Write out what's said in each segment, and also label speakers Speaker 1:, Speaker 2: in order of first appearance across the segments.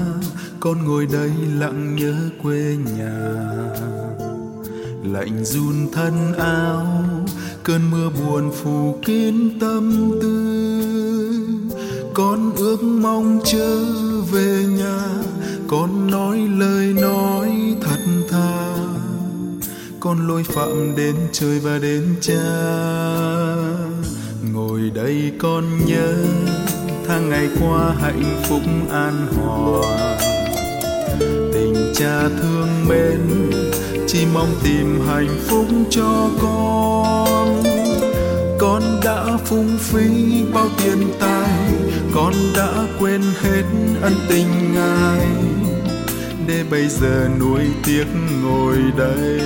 Speaker 1: con ngồi đây lặng nhớ quê nhà. Lạnh run thân áo, cơn mưa buồn phủ kín tâm tư. Con ước mong trở về nhà, con nói lời nói thật thà. Con lối phạm đến trời và đến cha. Ngồi đây con nhớ tháng ngày qua hạnh phúc an hòa. Tình cha thương mến, chỉ mong tìm hạnh phúc cho con. Con đã phung phí bao tiền tài, con đã quên hết ân tình Ngài, để bây giờ nuối tiếc ngồi đây.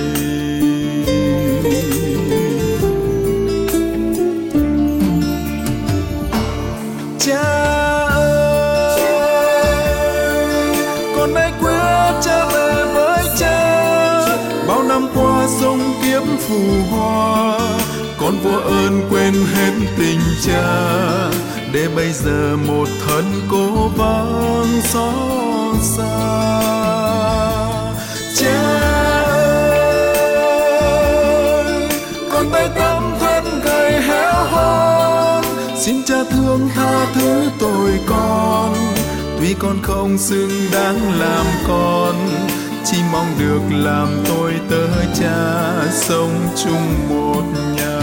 Speaker 1: Cha ơi, con hãy quyết trở về với cha. Bao năm qua sông kiếp phù hoa, con vô ơn quên hết tình cha, để bây giờ một thân cố vắng xót xa. Cha ơi, con tay tấm thân gầy héo hon, xin cha thương tha thứ tội con. Tuy con không xứng đáng làm con, chỉ mong được làm tôi tớ cha, sống chung một nhà.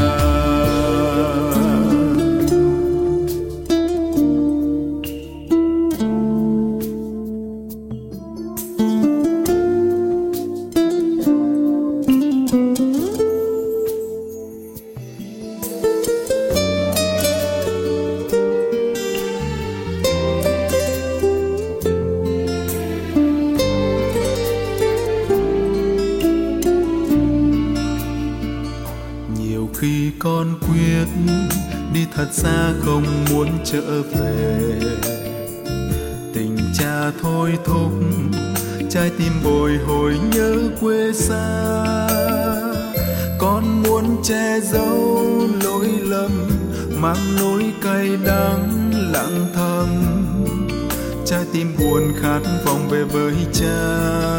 Speaker 1: Khi con quyết đi thật xa không muốn trở về, tình cha thôi thúc trái tim bồi hồi nhớ quê xa. Con muốn che giấu lỗi lầm, mang nỗi cay đắng lặng thầm. Trái tim buồn khát vọng về với cha.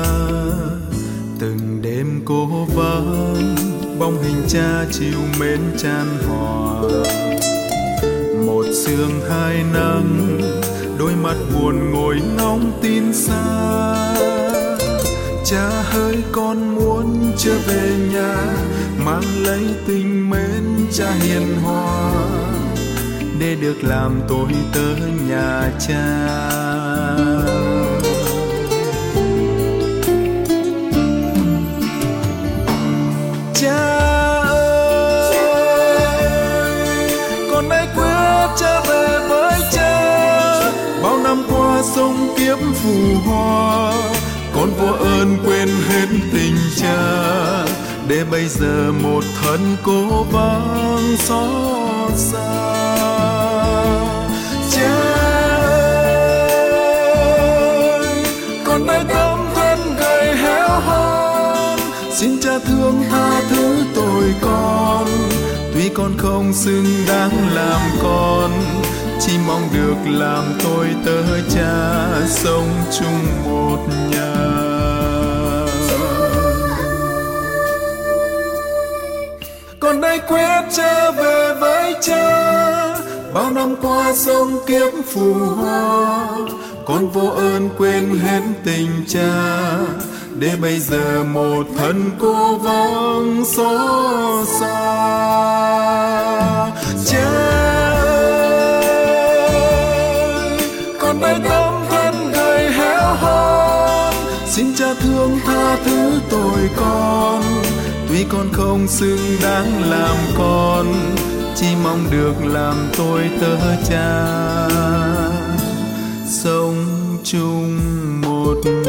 Speaker 1: Từng đêm cô vắng, bóng hình cha chiều mến chan hòa. Một sương hai nắng, đôi mắt buồn ngồi ngóng tin xa. Cha ơi, con muốn trở về nhà, mang lấy tình mến cha hiền hòa, để được làm tôi tớ nhà cha. Cha ơi, con hãy quyết trở về với cha. Bao năm qua sông kiếp phù hoa, con vô ơn quên hết tình cha, để bây giờ một thân cố vắng xót xa. Cha ơi, con hãy tấm thân gầy héo hon, xin cha thương tha thứ tội con. Tuy con không xứng đáng làm con, chỉ mong được làm tôi tớ cha, sống chung một nhà. Con hãy quyết trở về với cha. Bao năm qua sông kiếp phù hoa, con vô ơn quên hết tình cha, để bây giờ một thân cô vắng xót xa. Cha ơi, con hãy tấm thân gầy héo hon, xin cha thương tha thứ tội con. Tuy con không xứng đáng làm con, chỉ mong được làm tôi tớ cha, sống chung một